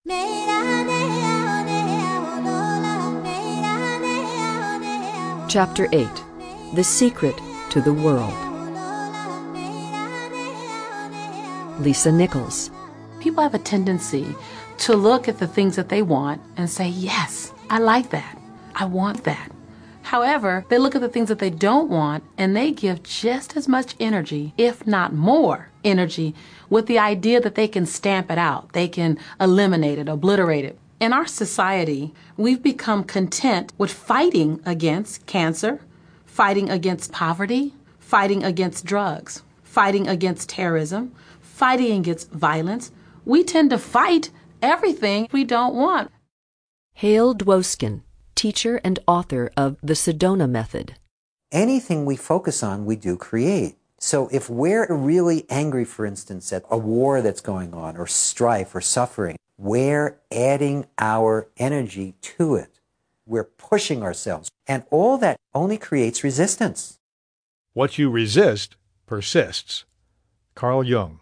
Chapter 8. The Secret to the World. Lisa Nichols. People have a tendency to look at the things that they want and say, yes, I like that. I want that. However, they look at the things that they don't want and they give just as much energy, if not more energy, with the idea that they can stamp it out. They can eliminate it, obliterate it. In our society, we've become content with fighting against cancer, fighting against poverty, fighting against drugs, fighting against terrorism, fighting against violence. We tend to fight everything we don't want. Hale Dwoskin, teacher and author of The Sedona Method. Anything we focus on, we do create. So if we're really angry, for instance, at a war that's going on, or strife, or suffering, we're adding our energy to it. We're pushing ourselves. And all that only creates resistance. What you resist persists. Carl Jung.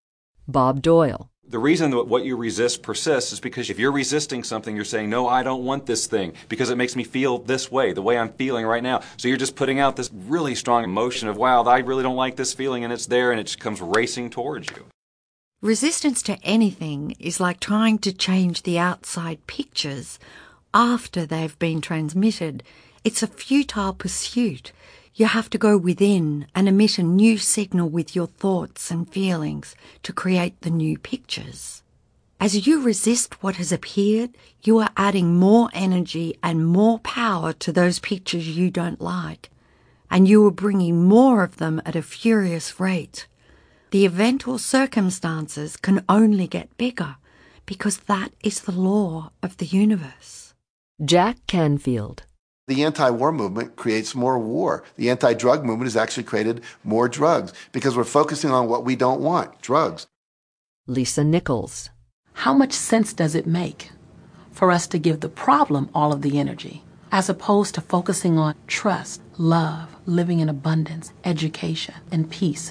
Bob Doyle. The reason that what you resist persists is because if you're resisting something, you're saying, no, I don't want this thing because it makes me feel this way, the way I'm feeling right now. So you're just putting out this really strong emotion of, wow, I really don't like this feeling, and it's there, and it just comes racing towards you. Resistance to anything is like trying to change the outside pictures after they've been transmitted. It's a futile pursuit. You have to go within and emit a new signal with your thoughts and feelings to create the new pictures. As you resist what has appeared, you are adding more energy and more power to those pictures you don't like, and you are bringing more of them at a furious rate. The event or circumstances can only get bigger because that is the law of the universe. Jack Canfield. The anti-war movement creates more war. The anti-drug movement has actually created more drugs because we're focusing on what we don't want, drugs. Lisa Nichols. How much sense does it make for us to give the problem all of the energy as opposed to focusing on trust, love, living in abundance, education, and peace?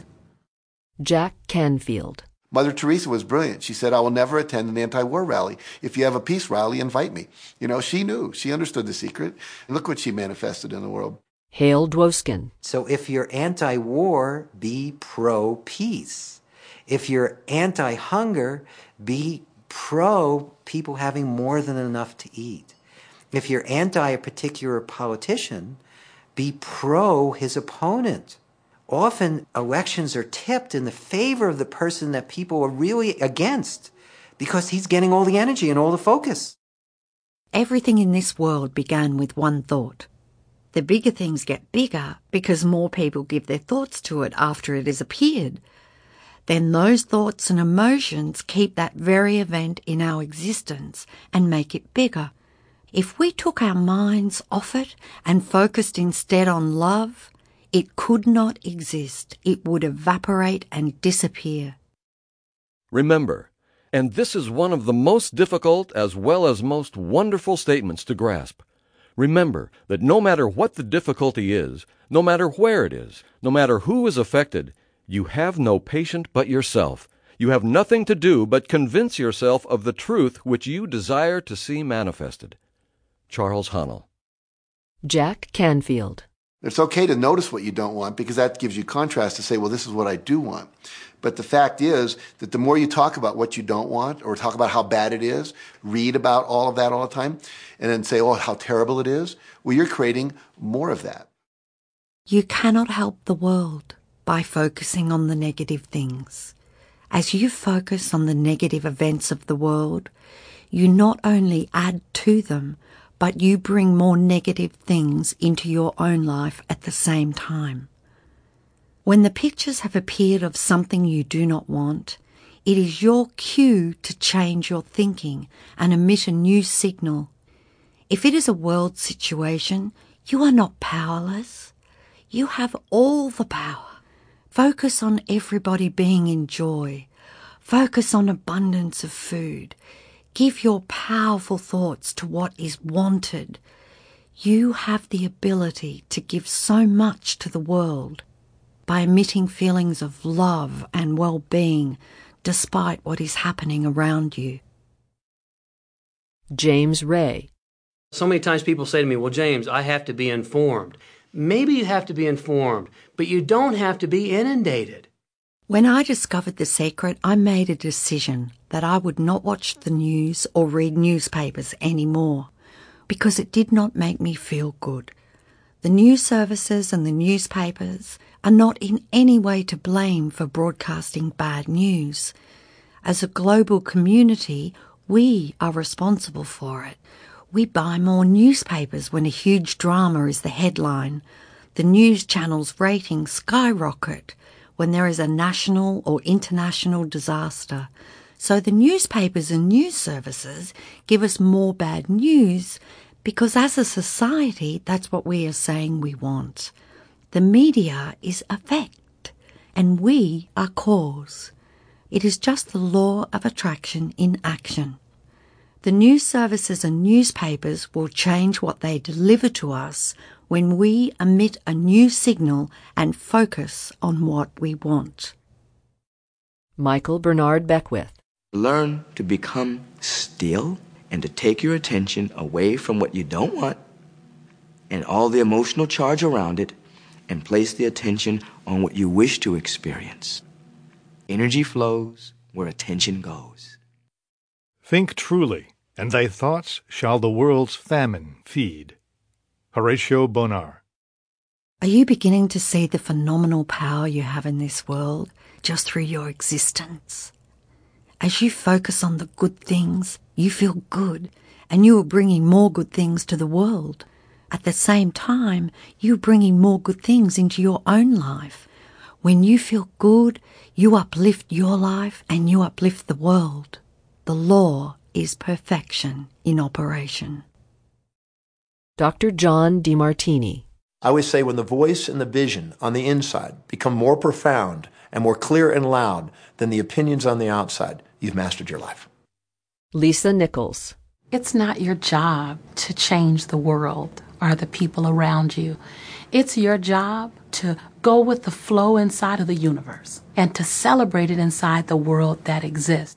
Jack Canfield. Mother Teresa was brilliant. She said, I will never attend an anti-war rally. If you have a peace rally, invite me. You know, she knew. She understood the secret. And look what she manifested in the world. Hale Dwoskin. So if you're anti-war, be pro-peace. If you're anti-hunger, be pro people having more than enough to eat. If you're anti a particular politician, be pro his opponent. Often elections are tipped in the favor of the person that people are really against because he's getting all the energy and all the focus. Everything in this world began with one thought. The bigger things get bigger because more people give their thoughts to it after it has appeared. Then those thoughts and emotions keep that very event in our existence and make it bigger. If we took our minds off it and focused instead on love, it could not exist. It would evaporate and disappear. Remember, and this is one of the most difficult as well as most wonderful statements to grasp, remember that no matter what the difficulty is, no matter where it is, no matter who is affected, you have no patient but yourself. You have nothing to do but convince yourself of the truth which you desire to see manifested. Charles Haanel. Jack Canfield. It's okay to notice what you don't want because that gives you contrast to say, well, this is what I do want. But the fact is that the more you talk about what you don't want or talk about how bad it is, read about all of that all the time, and then say, oh, how terrible it is, well, you're creating more of that. You cannot help the world by focusing on the negative things. As you focus on the negative events of the world, you not only add to them, but you bring more negative things into your own life at the same time. When the pictures have appeared of something you do not want, it is your cue to change your thinking and emit a new signal. If it is a world situation, you are not powerless. You have all the power. Focus on everybody being in joy. Focus on abundance of food. Give your powerful thoughts to what is wanted. You have the ability to give so much to the world by emitting feelings of love and well-being despite what is happening around you. James Ray. So many times people say to me, well, James, I have to be informed. Maybe you have to be informed, but you don't have to be inundated. When I discovered The Secret, I made a decision that I would not watch the news or read newspapers anymore because it did not make me feel good. The news services and the newspapers are not in any way to blame for broadcasting bad news. As a global community, we are responsible for it. We buy more newspapers when a huge drama is the headline. The news channels' ratings skyrocket when there is a national or international disaster. So the newspapers and news services give us more bad news because as a society, that's what we are saying we want. The media is effect and we are cause. It is just the law of attraction in action. The news services and newspapers will change what they deliver to us when we emit a new signal and focus on what we want. Michael Bernard Beckwith. Learn to become still and to take your attention away from what you don't want and all the emotional charge around it and place the attention on what you wish to experience. Energy flows where attention goes. Think truly, and thy thoughts shall the world's famine feed. Horatio Bonar. Are you beginning to see the phenomenal power you have in this world just through your existence? As you focus on the good things, you feel good, and you are bringing more good things to the world. At the same time, you're bringing more good things into your own life. When you feel good, you uplift your life and you uplift the world. The law is perfection in operation. Dr. John DeMartini. I always say when the voice and the vision on the inside become more profound and more clear and loud than the opinions on the outside, you've mastered your life. Lisa Nichols. It's not your job to change the world or the people around you. It's your job to go with the flow inside of the universe and to celebrate it inside the world that exists.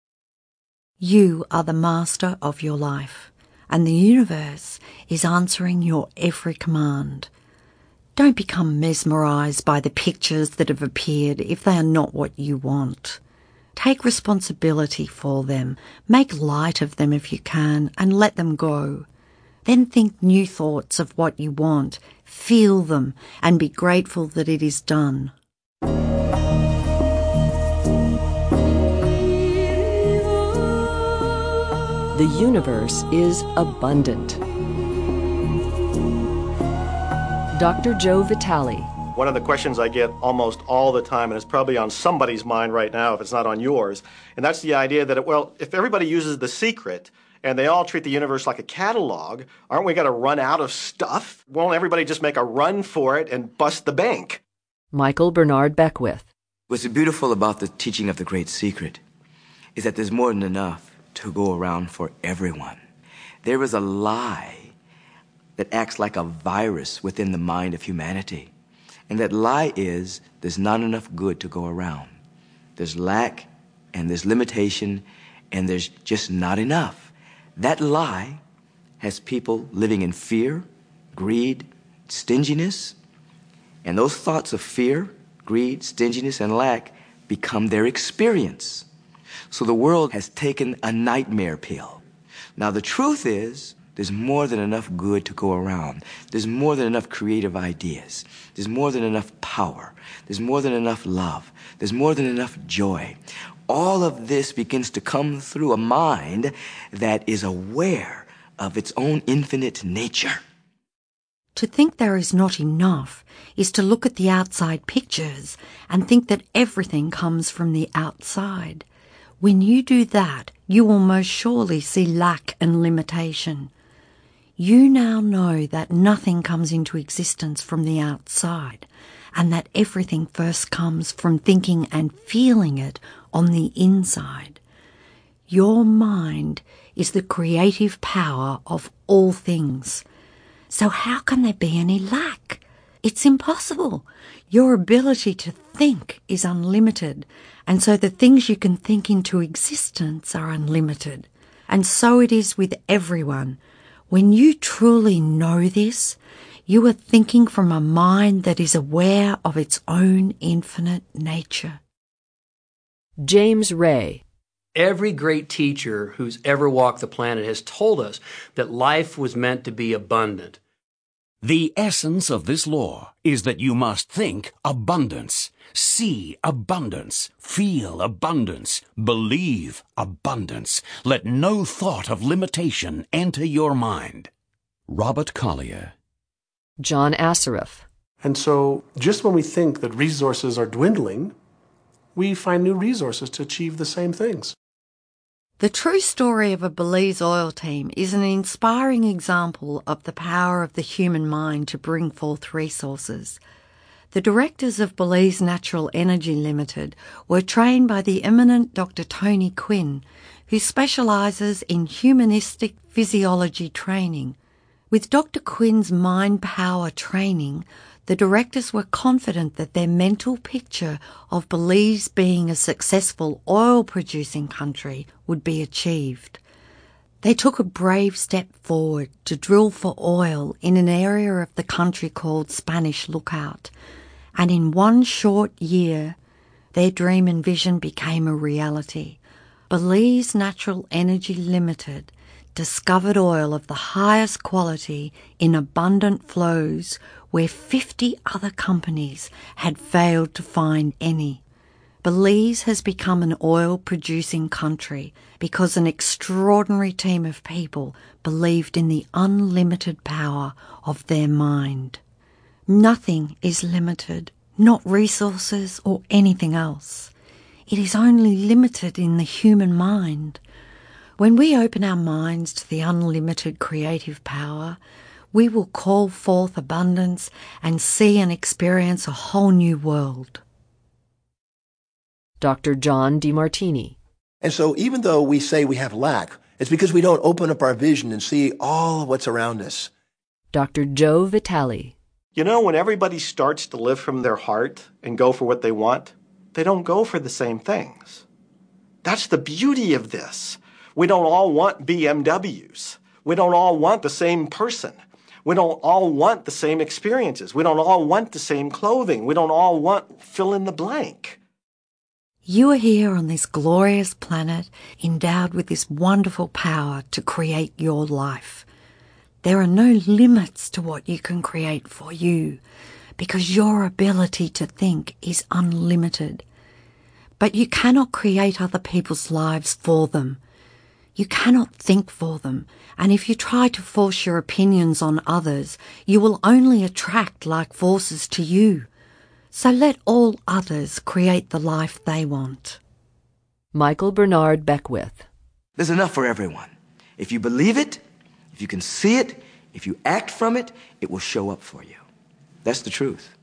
You are the master of your life, and the universe is answering your every command. Don't become mesmerized by the pictures that have appeared if they are not what you want. Take responsibility for them, make light of them if you can, and let them go. Then think new thoughts of what you want, feel them, and be grateful that it is done. The universe is abundant. Dr. Joe Vitale. One of the questions I get almost all the time, and it's probably on somebody's mind right now if it's not on yours, and that's the idea that, if everybody uses The Secret and they all treat the universe like a catalog, aren't we going to run out of stuff? Won't everybody just make a run for it and bust the bank? Michael Bernard Beckwith. What's beautiful about the teaching of the Great Secret is that there's more than enough to go around for everyone. There is a lie that acts like a virus within the mind of humanity. And that lie is there's not enough good to go around. There's lack and there's limitation and there's just not enough. That lie has people living in fear, greed, stinginess, and those thoughts of fear, greed, stinginess, and lack become their experience. So the world has taken a nightmare pill. Now the truth is, there's more than enough good to go around. There's more than enough creative ideas. There's more than enough power. There's more than enough love. There's more than enough joy. All of this begins to come through a mind that is aware of its own infinite nature. To think there is not enough is to look at the outside pictures and think that everything comes from the outside. When you do that, you will most surely see lack and limitation. You now know that nothing comes into existence from the outside, and that everything first comes from thinking and feeling it on the inside. Your mind is the creative power of all things. So how can there be any lack? It's impossible. Your ability to think is unlimited, and so the things you can think into existence are unlimited. And so it is with everyone. When you truly know this, you are thinking from a mind that is aware of its own infinite nature. James Ray. Every great teacher who's ever walked the planet has told us that life was meant to be abundant. The essence of this law is that you must think abundance, see abundance, feel abundance, believe abundance. Let no thought of limitation enter your mind. Robert Collier. John Assaraf. And so just when we think that resources are dwindling, we find new resources to achieve the same things. The true story of a Belize oil team is an inspiring example of the power of the human mind to bring forth resources. The directors of Belize Natural Energy Limited were trained by the eminent Dr. Tony Quinn, who specialises in humanistic physiology training. With Dr. Quinn's mind power training, the directors were confident that their mental picture of Belize being a successful oil-producing country would be achieved. They took a brave step forward to drill for oil in an area of the country called Spanish Lookout, and in one short year, their dream and vision became a reality. Belize Natural Energy Limited discovered oil of the highest quality in abundant flows where 50 other companies had failed to find any. Belize has become an oil-producing country because an extraordinary team of people believed in the unlimited power of their mind. Nothing is limited, not resources or anything else. It is only limited in the human mind. When we open our minds to the unlimited creative power, we will call forth abundance and see and experience a whole new world. Dr. John DeMartini. And so even though we say we have lack, it's because we don't open up our vision and see all of what's around us. Dr. Joe Vitale. You know, when everybody starts to live from their heart and go for what they want, they don't go for the same things. That's the beauty of this. We don't all want BMWs. We don't all want the same person. We don't all want the same experiences. We don't all want the same clothing. We don't all want fill in the blank. You are here on this glorious planet, endowed with this wonderful power to create your life. There are no limits to what you can create for you, because your ability to think is unlimited. But you cannot create other people's lives for them. You cannot think for them, and if you try to force your opinions on others, you will only attract like forces to you. So let all others create the life they want. Michael Bernard Beckwith. There's enough for everyone. If you believe it, if you can see it, if you act from it, it will show up for you. That's the truth.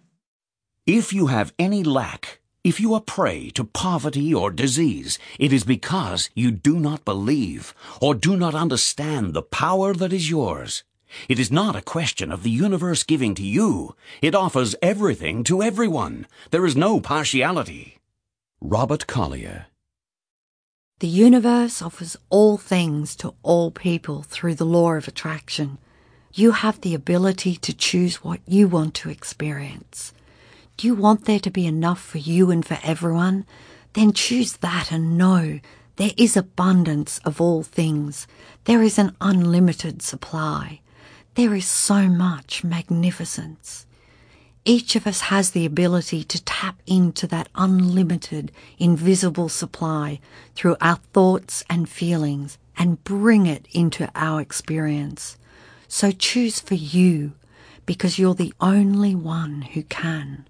If you have any lack, if you are prey to poverty or disease, it is because you do not believe or do not understand the power that is yours. It is not a question of the universe giving to you. It offers everything to everyone. There is no partiality. Robert Collier. The universe offers all things to all people through the law of attraction. You have the ability to choose what you want to experience. Do you want there to be enough for you and for everyone? Then choose that and know there is abundance of all things. There is an unlimited supply. There is so much magnificence. Each of us has the ability to tap into that unlimited, invisible supply through our thoughts and feelings and bring it into our experience. So choose for you, because you're the only one who can.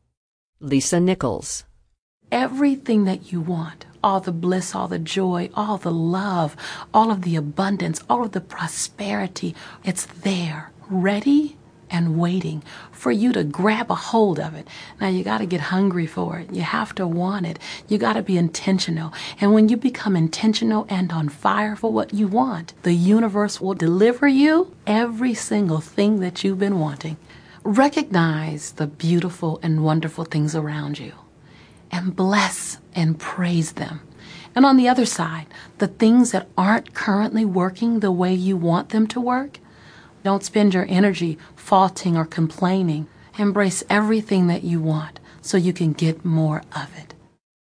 Lisa Nichols. Everything that you want, all the bliss, all the joy, all the love, all of the abundance, all of the prosperity, it's there, ready and waiting for you to grab a hold of it. Now you got to get hungry for it. You have to want it. You got to be intentional. And when you become intentional and on fire for what you want, the universe will deliver you every single thing that you've been wanting. Recognize the beautiful and wonderful things around you and bless and praise them And on the other side, the things that aren't currently working the way you want them to work, don't spend your energy faulting or complaining. Embrace everything that you want so you can get more of it.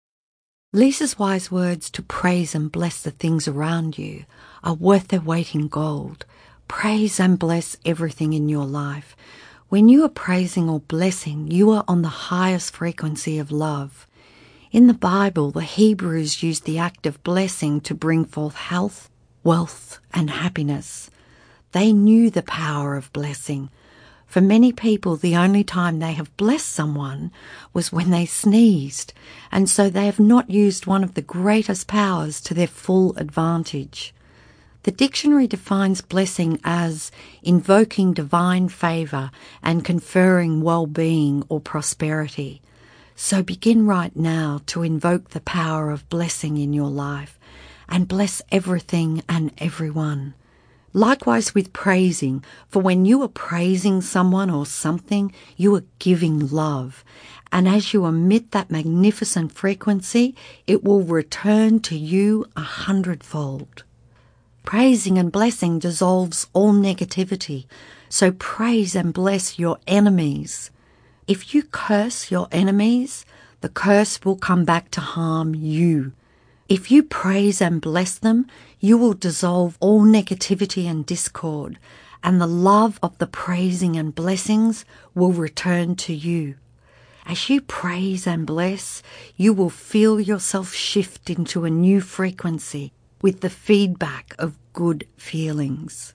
Lisa's wise words to praise and bless the things around you are worth their weight in gold. Praise and bless everything in your life. When you are praising or blessing, you are on the highest frequency of love. In the Bible, the Hebrews used the act of blessing to bring forth health, wealth, and happiness. They knew the power of blessing. For many people, the only time they have blessed someone was when they sneezed, and so they have not used one of the greatest powers to their full advantage. The dictionary defines blessing as invoking divine favour and conferring well-being or prosperity. So begin right now to invoke the power of blessing in your life and bless everything and everyone. Likewise with praising, for when you are praising someone or something, you are giving love. And as you emit that magnificent frequency, it will return to you 100-fold. Praising and blessing dissolves all negativity, so praise and bless your enemies. If you curse your enemies, the curse will come back to harm you. If you praise and bless them, you will dissolve all negativity and discord, and the love of the praising and blessings will return to you. As you praise and bless, you will feel yourself shift into a new frequency with the feedback of good feelings.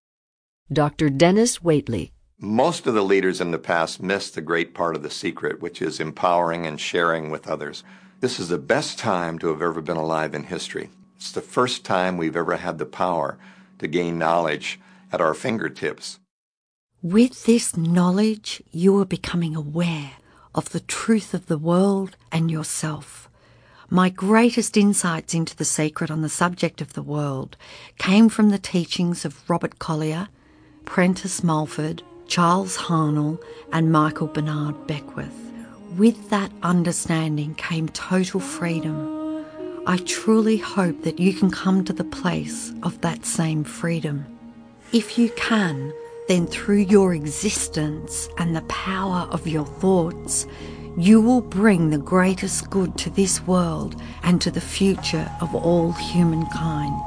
Dr. Dennis Waitley. Most of the leaders in the past missed the great part of the secret, which is empowering and sharing with others. This is the best time to have ever been alive in history. It's the first time we've ever had the power to gain knowledge at our fingertips. With this knowledge, you are becoming aware of the truth of the world and yourself. My greatest insights into the secret on the subject of the world came from the teachings of Robert Collier, Prentice Mulford, Charles Harnell, and Michael Bernard Beckwith. With that understanding came total freedom. I truly hope that you can come to the place of that same freedom. If you can, then through your existence and the power of your thoughts, you will bring the greatest good to this world and to the future of all humankind.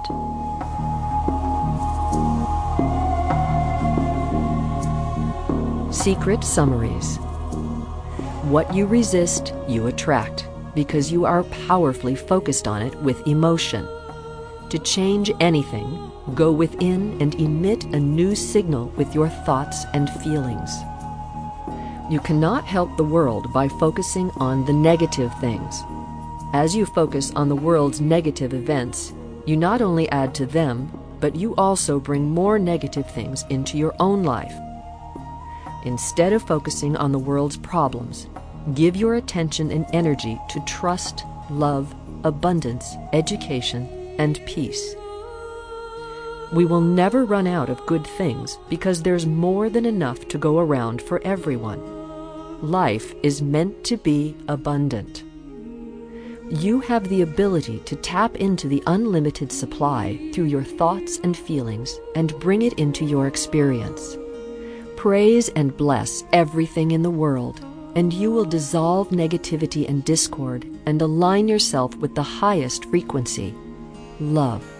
Secret summaries. What you resist, you attract, because you are powerfully focused on it with emotion. To change anything, go within and emit a new signal with your thoughts and feelings. You cannot help the world by focusing on the negative things. As you focus on the world's negative events, you not only add to them, but you also bring more negative things into your own life. Instead of focusing on the world's problems, give your attention and energy to trust, love, abundance, education, and peace. We will never run out of good things because there's more than enough to go around for everyone. Life is meant to be abundant. You have the ability to tap into the unlimited supply through your thoughts and feelings and bring it into your experience. Praise and bless everything in the world, and you will dissolve negativity and discord and align yourself with the highest frequency, love.